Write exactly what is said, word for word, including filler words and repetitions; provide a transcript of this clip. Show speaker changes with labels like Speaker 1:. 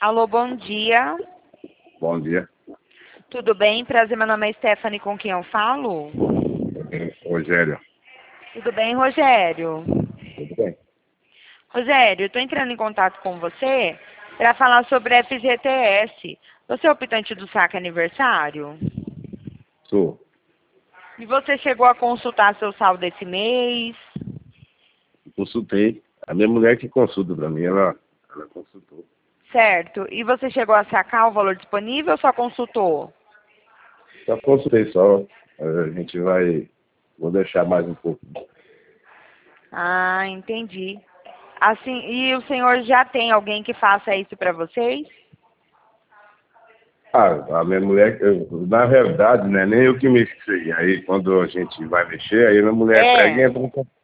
Speaker 1: Alô, bom dia.
Speaker 2: Bom dia.
Speaker 1: Tudo bem? Prazer, meu nome é Stephanie, com quem eu falo?
Speaker 2: Rogério.
Speaker 1: Tudo bem, Rogério?
Speaker 2: Tudo bem?
Speaker 1: Rogério, eu estou entrando em contato com você para falar sobre a F G T S. Você é o optante do saque aniversário?
Speaker 2: Sou.
Speaker 1: E você chegou a consultar seu saldo esse mês?
Speaker 2: Consultei. A minha mulher que consulta para mim, ela, ela consultou.
Speaker 1: Certo. E você chegou a sacar o valor disponível ou só consultou?
Speaker 2: Só consultei só. A gente vai... Vou deixar mais um pouco.
Speaker 1: Ah, entendi. Assim, e o senhor já tem alguém que faça isso para vocês?
Speaker 2: Ah, a minha mulher, eu, na verdade, né, nem eu que mexi. Aí quando a gente vai mexer, aí a minha mulher pega e
Speaker 1: É.
Speaker 2: entra em contato.